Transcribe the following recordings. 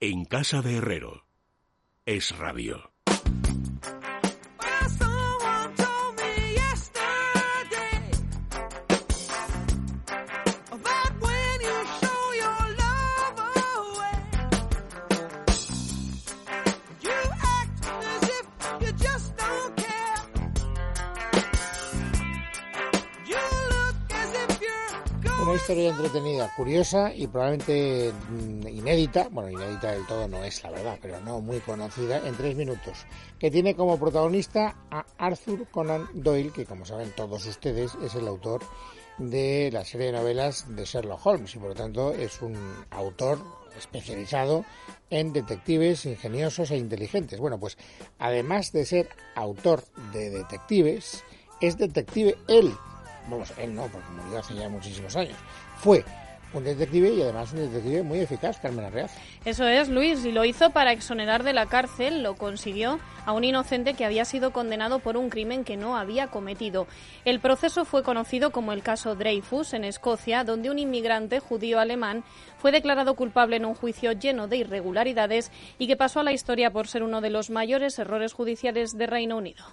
En casa de Herrero. Es Radio. Una historia entretenida, curiosa y probablemente inédita, bueno, inédita del todo no es, la verdad, pero no muy conocida, en 3 minutos, que tiene como protagonista a Arthur Conan Doyle, que como saben todos ustedes es el autor de la serie de novelas de Sherlock Holmes y por lo tanto es un autor especializado en detectives ingeniosos e inteligentes. Bueno, pues además de ser autor de detectives, es detective él. Vamos, él no, porque murió hace ya muchísimos años. Fue un detective y además un detective muy eficaz, Carmen Arreaz. Eso es, Luis, y lo hizo para exonerar de la cárcel, lo consiguió a un inocente que había sido condenado por un crimen que no había cometido. El proceso fue conocido como el caso Dreyfus en Escocia, donde un inmigrante judío-alemán fue declarado culpable en un juicio lleno de irregularidades y que pasó a la historia por ser uno de los mayores errores judiciales de Reino Unido.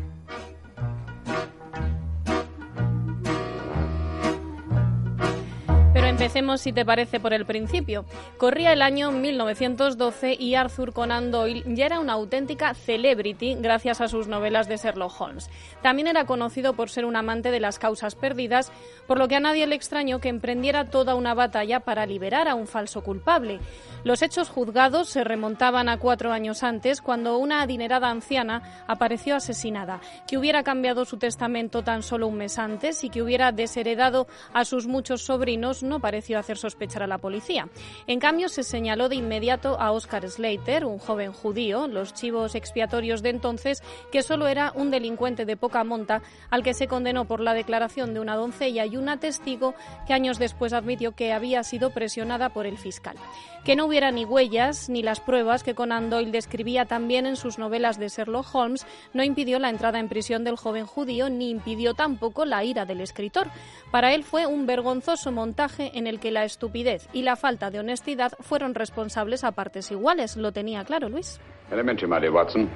Pero empecemos, si te parece, por el principio. Corría el año 1912 y Arthur Conan Doyle ya era una auténtica celebrity gracias a sus novelas de Sherlock Holmes. También era conocido por ser un amante de las causas perdidas, por lo que a nadie le extrañó que emprendiera toda una batalla para liberar a un falso culpable. Los hechos juzgados se remontaban a 4 años antes, cuando una adinerada anciana apareció asesinada, que hubiera cambiado su testamento tan solo un mes antes y que hubiera desheredado a sus muchos sobrinos no pareció hacer sospechar a la policía. En cambio, se señaló de inmediato a Oscar Slater, un joven judío, los chivos expiatorios de entonces, que solo era un delincuente de poca monta, al que se condenó por la declaración de una doncella y una testigo que años después admitió que había sido presionada por el fiscal. Que no hubiera ni huellas ni las pruebas que Conan Doyle describía también en sus novelas de Sherlock Holmes no impidió la entrada en prisión del joven judío ni impidió tampoco la ira del escritor. Para él fue un vergonzoso montaje en el que la estupidez y la falta de honestidad fueron responsables a partes iguales. Lo tenía claro, Luis. Elementary, my dear Watson.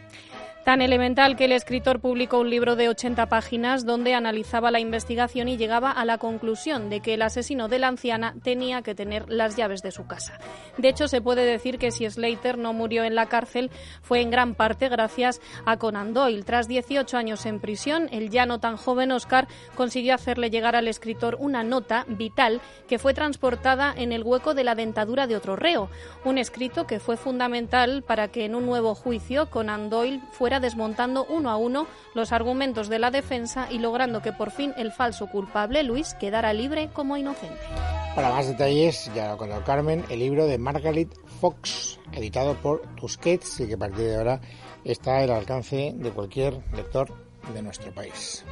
Tan elemental que el escritor publicó un libro de 80 páginas donde analizaba la investigación y llegaba a la conclusión de que el asesino de la anciana tenía que tener las llaves de su casa. De hecho, se puede decir que si Slater no murió en la cárcel fue en gran parte gracias a Conan Doyle. Tras 18 años en prisión, el ya no tan joven Oscar consiguió hacerle llegar al escritor una nota vital que fue transportada en el hueco de la dentadura de otro reo. Un escrito que fue fundamental para que en un nuevo juicio Conan Doyle fuera desmontando uno a uno los argumentos de la defensa y logrando que por fin el falso culpable, Luis, quedara libre como inocente. Para más detalles, ya lo contó Carmen, el libro de Margaret Fox, editado por Tusquets y que a partir de ahora está al alcance de cualquier lector de nuestro país.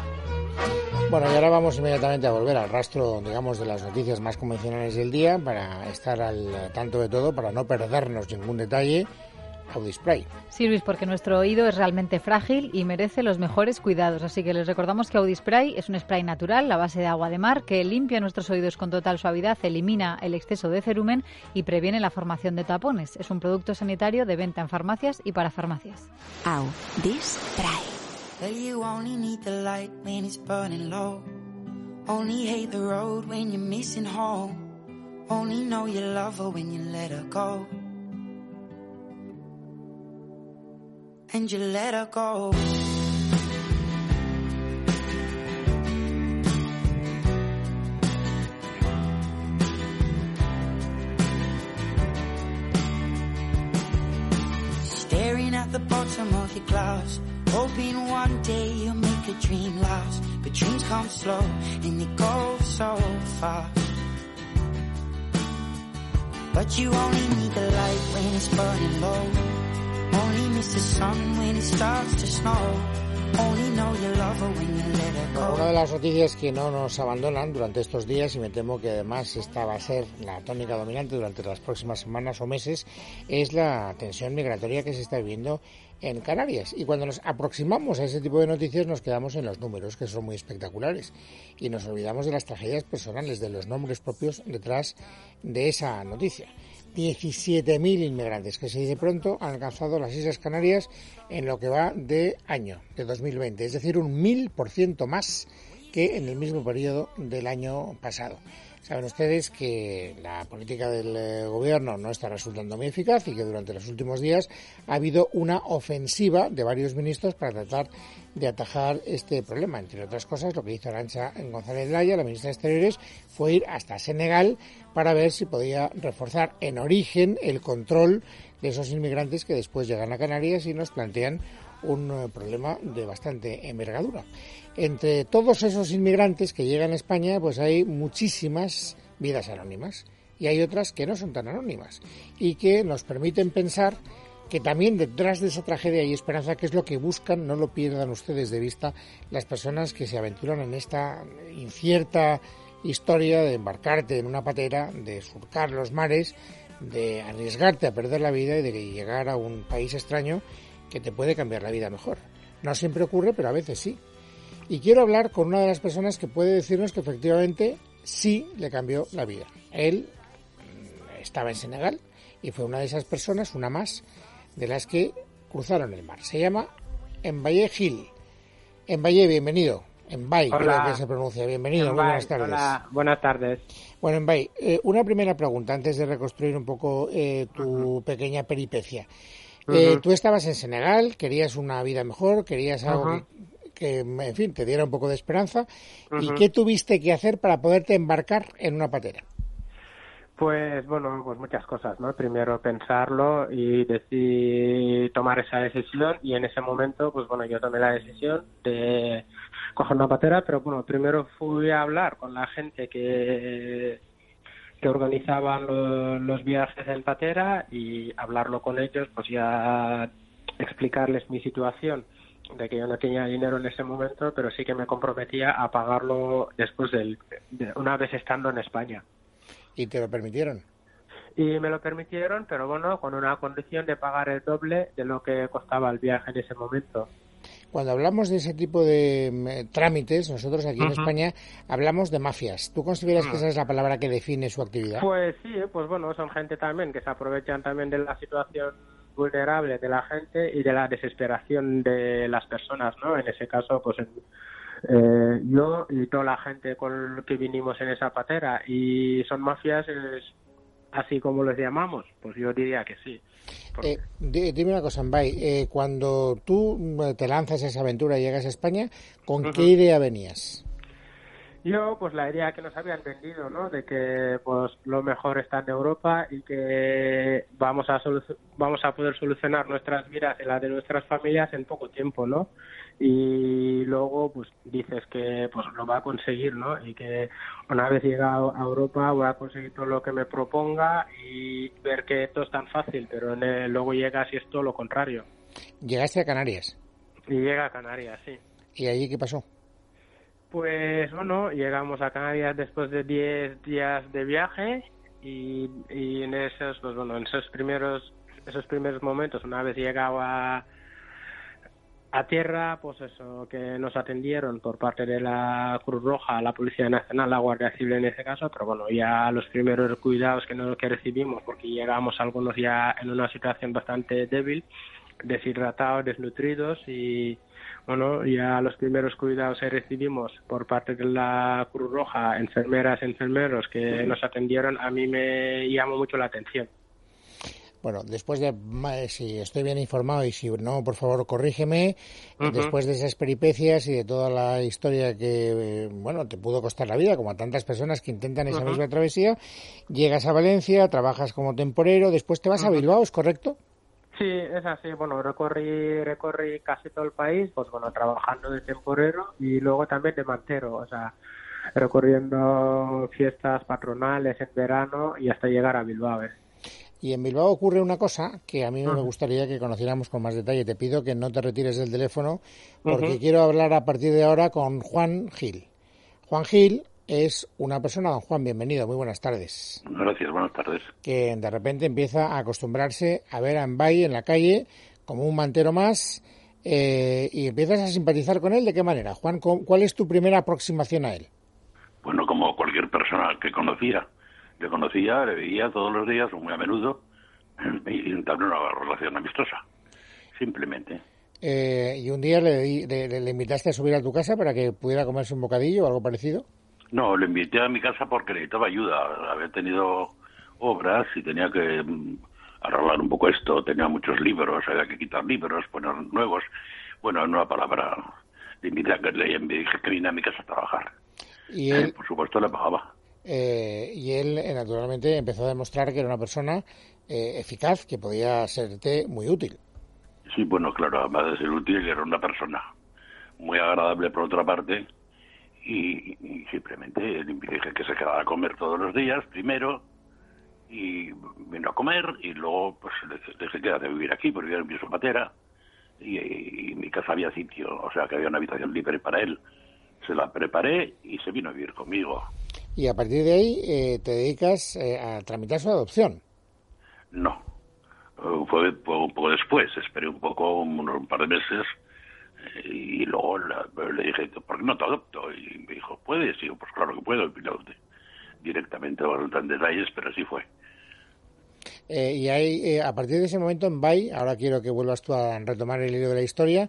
Bueno, y ahora vamos inmediatamente a volver al rastro, digamos, de las noticias más convencionales del día para estar al tanto de todo, para no perdernos ningún detalle. Audispray. Sí, Luis, porque nuestro oído es realmente frágil y merece los mejores cuidados. Así que les recordamos que Audispray es un spray natural a base de agua de mar que limpia nuestros oídos con total suavidad, elimina el exceso de cerumen y previene la formación de tapones. Es un producto sanitario de venta en farmacias y para farmacias. Audispray. Well, you only need the light when it's burning low. Only hate the road when you're missing home. Only know you love her when you let her go. And you let her go. Staring at the bottom of your glass, hoping one day you'll make a dream last. But dreams come slow and they go so fast. But you only need the light when it's burning low. Only miss the sun when it starts to snow. Only know you love her when you let her go. Una de las noticias que no nos abandonan durante estos días, y me temo que además esta va a ser la tónica dominante durante las próximas semanas o meses, es la tensión migratoria que se está viviendo en Canarias. Y cuando nos aproximamos a ese tipo de noticias nos quedamos en los números, que son muy espectaculares, y nos olvidamos de las tragedias personales, de los nombres propios detrás de esa noticia. 17.000 inmigrantes, que se dice pronto, han alcanzado las Islas Canarias en lo que va de año, de 2020. Es decir, un 1000% más que en el mismo periodo del año pasado. Saben ustedes que la política del gobierno no está resultando muy eficaz y que durante los últimos días ha habido una ofensiva de varios ministros para tratar de atajar este problema. Entre otras cosas, lo que hizo Arantxa González Laya, la ministra de Exteriores, fue ir hasta Senegal para ver si podía reforzar en origen el control de esos inmigrantes que después llegan a Canarias y nos plantean un problema de bastante envergadura. Entre todos esos inmigrantes que llegan a España, pues hay muchísimas vidas anónimas y hay otras que no son tan anónimas y que nos permiten pensar que también detrás de esa tragedia hay esperanza, que es lo que buscan, no lo pierdan ustedes de vista, las personas que se aventuran en esta incierta historia de embarcarte en una patera, de surcar los mares, de arriesgarte a perder la vida y de llegar a un país extraño que te puede cambiar la vida mejor. No siempre ocurre, pero a veces sí. Y quiero hablar con una de las personas que puede decirnos que efectivamente sí le cambió la vida. Él estaba en Senegal y fue una de esas personas, una más, de las que cruzaron el mar. Se llama Mbaye Gil. Mbaye, bienvenido. Mbaye, creo que se pronuncia. Bienvenido, muy buenas tardes. Hola, buenas tardes. Bueno, Mbaye, una primera pregunta antes de reconstruir un poco tu pequeña peripecia. Tú estabas en Senegal, querías una vida mejor, querías algo que, en fin, te diera un poco de esperanza. ¿Y qué tuviste que hacer para poderte embarcar en una patera? Pues bueno, pues muchas cosas, ¿no? Primero pensarlo y tomar esa decisión, y en ese momento, pues bueno, yo tomé la decisión de coger una patera, pero bueno, primero fui a hablar con la gente que organizaban los viajes en patera y hablarlo con ellos, pues ya explicarles mi situación, de que yo no tenía dinero en ese momento, pero sí que me comprometía a pagarlo después una vez estando en España. ¿Y te lo permitieron? Y me lo permitieron, pero bueno, con una condición de pagar el doble de lo que costaba el viaje en ese momento. Cuando hablamos de ese tipo de trámites, nosotros aquí en España hablamos de mafias. ¿Tú consideras que esa es la palabra que define su actividad? Pues sí, pues bueno, son gente también que se aprovechan también de la situación vulnerable de la gente y de la desesperación de las personas, ¿no? En ese caso, pues yo y toda la gente con la que vinimos en esa patera, y son mafias así como les llamamos, pues yo diría que sí. Dime una cosa, Mbaye, cuando tú te lanzas a esa aventura y llegas a España, ¿con qué idea venías? Yo, pues la idea que nos habían vendido, ¿no? De que pues lo mejor está en Europa y que vamos a poder solucionar nuestras vidas y las de nuestras familias en poco tiempo, ¿no? Y luego, pues dices que pues lo va a conseguir, ¿no? Y que una vez llegado a Europa voy a conseguir todo lo que me proponga y ver que esto es tan fácil, pero luego llegas y es todo lo contrario. ¿Llegaste a Canarias? Y llega a Canarias, sí. ¿Y allí qué pasó? Pues bueno, llegamos a Canarias después de 10 días de viaje y en esos, pues bueno, en esos primeros momentos, una vez llegado a tierra, pues eso, que nos atendieron por parte de la Cruz Roja, la Policía Nacional, la Guardia Civil en ese caso, pero bueno, ya los primeros cuidados que recibimos, porque llegamos algunos ya en una situación bastante débil, deshidratados, desnutridos, y bueno, ya los primeros cuidados que recibimos por parte de la Cruz Roja, enfermeros que nos atendieron, a mí me llamó mucho la atención. Bueno, después de, si estoy bien informado y si no, por favor, corrígeme, después de esas peripecias y de toda la historia que, bueno, te pudo costar la vida, como a tantas personas que intentan esa misma travesía, llegas a Valencia, trabajas como temporero, después te vas a Bilbao, ¿es correcto? Sí, es así. Bueno, recorrí casi todo el país, pues bueno, trabajando de temporero y luego también de mantero, o sea, recorriendo fiestas patronales en verano y hasta llegar a Bilbao. Y en Bilbao ocurre una cosa que a mí me gustaría que conociéramos con más detalle. Te pido que no te retires del teléfono porque quiero hablar a partir de ahora con Juan Gil. Juan Gil es una persona, don Juan, bienvenido, muy buenas tardes. Gracias, buenas tardes. Que de repente empieza a acostumbrarse a ver a Mbaye en la calle como un mantero más y empiezas a simpatizar con él. ¿De qué manera? Juan, ¿cuál es tu primera aproximación a él? Bueno, como cualquier persona que conocía, Le conocía, le veía todos los días, o muy a menudo, y entablé una relación amistosa, simplemente. ¿Y un día le invitaste a subir a tu casa para que pudiera comerse un bocadillo o algo parecido? No, le invité a mi casa porque necesitaba ayuda. Había tenido obras y tenía que arreglar un poco esto. Tenía muchos libros, había que quitar libros, poner nuevos. Bueno, en una palabra, le invité a que le dije que vine a mi casa a trabajar. Y él, por supuesto, le pagaba. Y él, naturalmente, empezó a demostrar que era una persona eficaz, que podía serte muy útil. Sí, bueno, claro, además de ser útil, era una persona muy agradable por otra parte. Y simplemente le dije que se quedara a comer todos los días, primero, y vino a comer, y luego pues le dije que de vivir aquí, porque vivía en piso patera, y en mi casa había sitio, o sea que había una habitación libre para él. Se la preparé y se vino a vivir conmigo. Y a partir de ahí te dedicas a tramitar su adopción. No, fue un poco después, esperé un par de meses, y luego le dije, ¿por qué no te adopto? Y me dijo, ¿puedes? Y digo, pues claro que puedo. Y lo adopté directamente, no voy a entrar en detalles, pero así fue. Y ahí, a partir de ese momento en Bay, ahora quiero que vuelvas tú a retomar el hilo de la historia,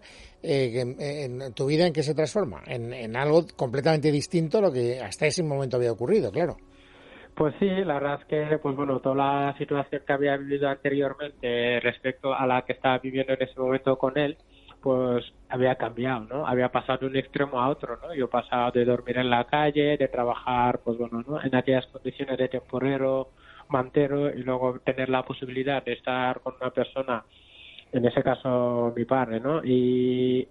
en tu vida, ¿en qué se transforma? En algo completamente distinto a lo que hasta ese momento había ocurrido, claro. Pues sí, la verdad es que, pues bueno, toda la situación que había vivido anteriormente respecto a la que estaba viviendo en ese momento con él, pues había cambiado, ¿no? Había pasado de un extremo a otro, ¿no? Yo he pasado de dormir en la calle, de trabajar, pues bueno, ¿no? En aquellas condiciones de temporero, mantero, y luego tener la posibilidad de estar con una persona, en ese caso mi padre, ¿no? Y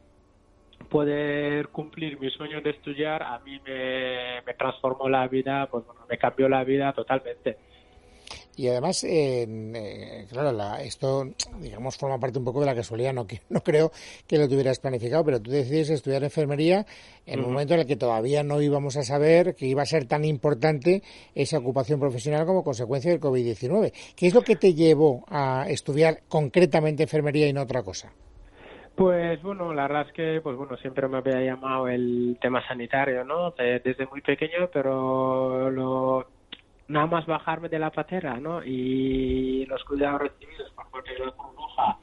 poder cumplir mi sueño de estudiar, a mí me transformó la vida, pues bueno, me cambió la vida totalmente. Y además, claro, esto, digamos, forma parte un poco de la casualidad. No creo que lo tuvieras planificado, pero tú decidiste estudiar enfermería en un momento en el que todavía no íbamos a saber que iba a ser tan importante esa ocupación profesional como consecuencia del COVID-19. ¿Qué es lo que te llevó a estudiar concretamente enfermería y no otra cosa? Pues bueno, la verdad es que pues bueno, siempre me había llamado el tema sanitario, ¿no? Desde muy pequeño, pero nada más bajarme de la patera, ¿no? Y los cuidados recibidos por parte de la Cruz Roja,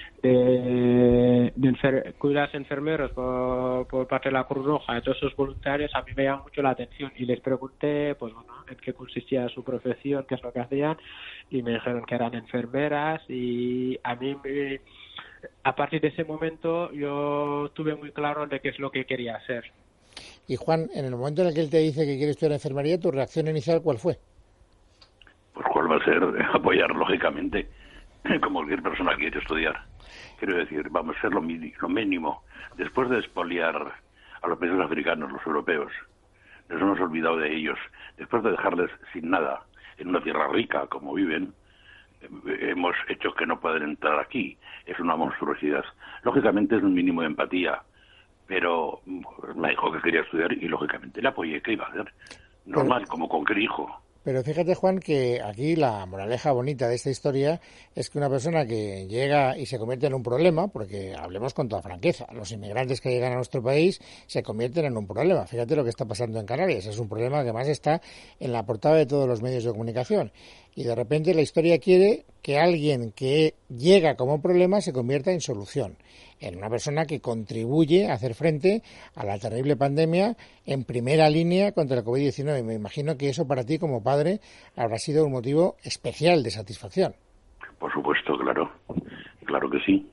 cuidados enfermeros por parte de la Cruz Roja, de todos esos voluntarios, a mí me llamó mucho la atención y les pregunté, pues bueno, en qué consistía su profesión, qué es lo que hacían, y me dijeron que eran enfermeras, y a mí a partir de ese momento yo tuve muy claro de qué es lo que quería hacer. Y Juan, en el momento en el que él te dice que quiere estudiar enfermería, ¿tu reacción inicial cuál fue? Pues cuál va a ser apoyar, lógicamente, como cualquier persona que quiere estudiar. Quiero decir, vamos a ser lo mínimo. Después de expoliar a los países africanos, los europeos, nos hemos olvidado de ellos. Después de dejarles sin nada en una tierra rica como viven, hemos hecho que no puedan entrar aquí. Es una monstruosidad. Lógicamente es un mínimo de empatía, pero me dijo que quería estudiar y lógicamente le apoyé. ¿Qué iba a hacer? Normal, como cualquier hijo. Pero fíjate, Juan, que aquí la moraleja bonita de esta historia es que una persona que llega y se convierte en un problema, porque hablemos con toda franqueza, los inmigrantes que llegan a nuestro país se convierten en un problema. Fíjate lo que está pasando en Canarias, es un problema que además está en la portada de todos los medios de comunicación. Y de repente la historia quiere que alguien que llega como problema se convierta en solución, en una persona que contribuye a hacer frente a la terrible pandemia en primera línea contra el COVID-19. Me imagino que eso para ti como padre habrá sido un motivo especial de satisfacción. Por supuesto, claro. Claro que sí.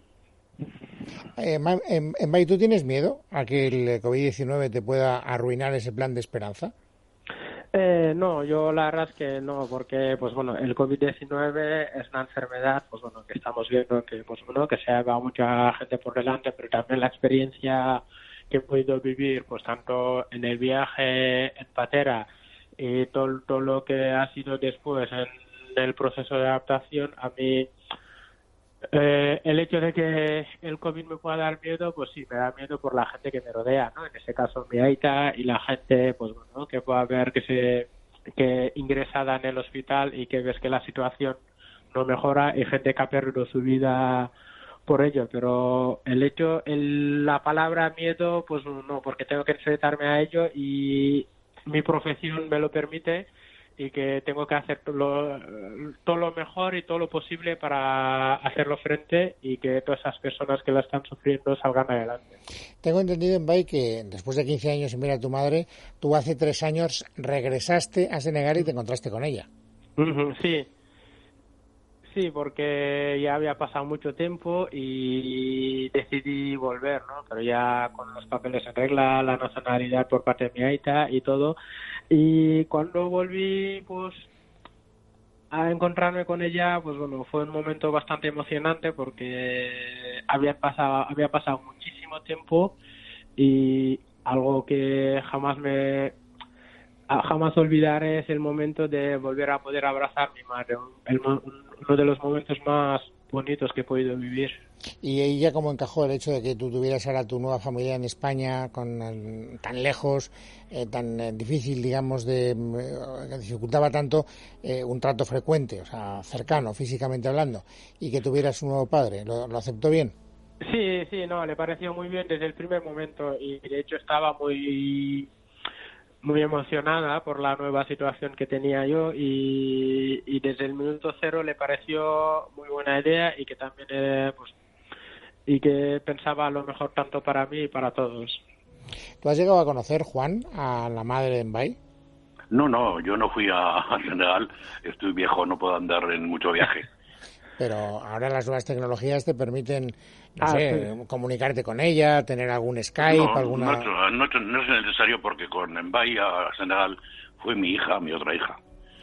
May, ¿tú tienes miedo a que el COVID-19 te pueda arruinar ese plan de esperanza? No, yo la verdad es que no, porque pues bueno, el COVID-19 es una enfermedad, pues bueno, que estamos viendo que pues bueno, que se ha llevado mucha gente por delante, pero también la experiencia que he podido vivir, pues tanto en el viaje en patera y todo lo que ha sido después en el proceso de adaptación, a mí el hecho de que el COVID me pueda dar miedo, pues sí, me da miedo por la gente que me rodea, ¿no? En ese caso mi aita y la gente, pues bueno, que pueda ver que ingresada en el hospital y que ves que la situación no mejora y gente que ha perdido su vida por ello, pero la palabra miedo, pues no, porque tengo que enfrentarme a ello y mi profesión me lo permite y que tengo que hacer todo lo mejor y todo lo posible para hacerlo frente y que todas esas personas que la están sufriendo salgan adelante. Tengo entendido, Mbaye, que después de 15 años sin ver a tu madre, tú hace 3 años regresaste a Senegal y te encontraste con ella. Sí, porque ya había pasado mucho tiempo y decidí volver, ¿no? Pero ya con los papeles en regla, la nacionalidad por parte de mi aita y todo. Y cuando volví, pues, a encontrarme con ella, pues bueno, fue un momento bastante emocionante porque había pasado muchísimo tiempo y algo que jamás olvidaré es el momento de volver a poder abrazar a mi madre, uno de los momentos más bonitos que he podido vivir. ¿Y ella cómo encajó el hecho de que tú tuvieras ahora tu nueva familia en España, tan lejos, tan difícil, digamos, que dificultaba tanto un trato frecuente, o sea, cercano, físicamente hablando, y que tuvieras un nuevo padre? ¿Lo aceptó bien? Sí, no, le pareció muy bien desde el primer momento y de hecho estaba muy emocionada por la nueva situación que tenía yo y desde el minuto cero le pareció muy buena idea y que también y que pensaba lo mejor tanto para mí y para todos. ¿Tú has llegado a conocer, Juan, a la madre de Mbaye? No, yo no fui a Senegal, estoy viejo, no puedo andar en mucho viaje. Pero ahora las nuevas tecnologías te permiten, comunicarte con ella, tener algún Skype, No es necesario porque con Mbaye a Senegal fue mi otra hija.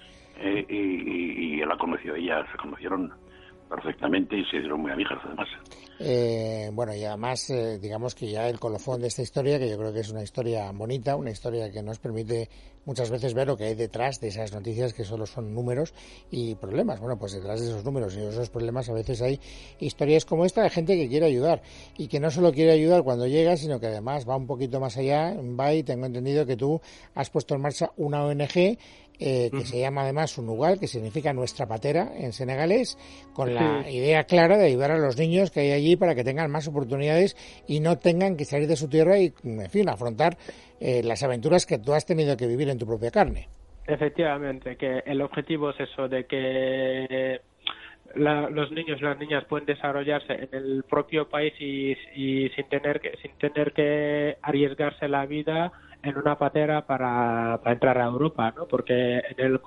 Y la conoció ella, se conocieron perfectamente y se hicieron muy amigas además. Bueno, y además, digamos que ya el colofón de esta historia, que yo creo que es una historia bonita, una historia que nos permite muchas veces ver lo que hay detrás de esas noticias que solo son números y problemas. Bueno, pues detrás de esos números y esos problemas a veces hay historias como esta de gente que quiere ayudar y que no solo quiere ayudar cuando llega, sino que además va un poquito más allá. Mbaye, tengo entendido que tú has puesto en marcha una ONG que se llama además Sunugal, que significa nuestra patera en senegalés, con la idea clara de ayudar a los niños que hay allí para que tengan más oportunidades y no tengan que salir de su tierra y, en fin, afrontar las aventuras que tú has tenido que vivir en tu propia carne. Efectivamente, que el objetivo es eso, de que los niños y las niñas pueden desarrollarse en el propio país y sin tener que arriesgarse la vida en una patera para entrar a Europa, ¿no? Porque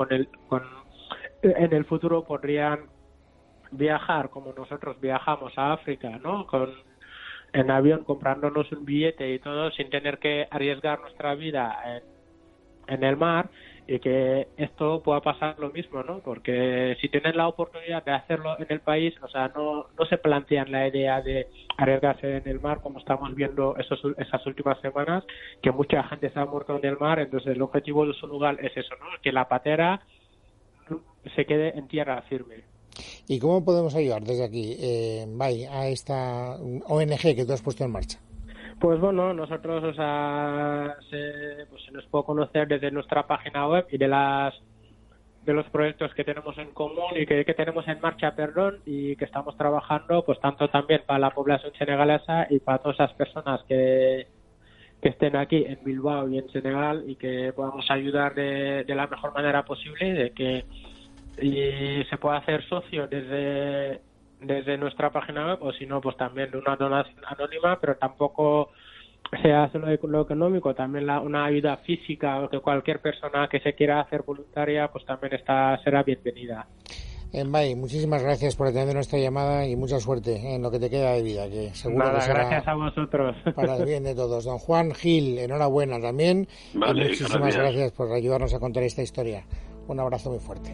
en el futuro podrían viajar como nosotros viajamos a África, ¿no? En avión, comprándonos un billete y todo, sin tener que arriesgar nuestra vida en el mar, y que esto pueda pasar lo mismo, ¿no? Porque si tienen la oportunidad de hacerlo en el país, o sea, no se plantean la idea de arriesgarse en el mar, como estamos viendo esas últimas semanas, que mucha gente se ha muerto en el mar. Entonces el objetivo de Sunugal es eso, ¿no? Que la patera se quede en tierra firme. ¿Y cómo podemos ayudar desde aquí, Mbaye, a esta ONG que tú has puesto en marcha? Pues bueno, nosotros, o sea, se nos puede conocer desde nuestra página web y de los proyectos que tenemos en común y que tenemos en marcha, y que estamos trabajando, pues tanto también para la población senegalesa y para todas esas personas que estén aquí en Bilbao y en Senegal, y que podamos ayudar de la mejor manera posible, y se puede hacer socio desde nuestra página web, o si no, pues también de una donación anónima, pero tampoco sea solo lo económico, también una ayuda física, o que cualquier persona que se quiera hacer voluntaria, pues también será bienvenida. Mbaye, muchísimas gracias por atender nuestra llamada y mucha suerte en lo que te queda de vida, que seguro que será gracias a vosotros. Para el bien de todos. Don Juan Gil, enhorabuena también. Vale, y muchísimas gracias por ayudarnos a contar esta historia. Un abrazo muy fuerte.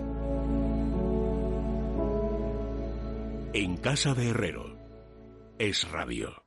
En casa de Herrero, Es Radio.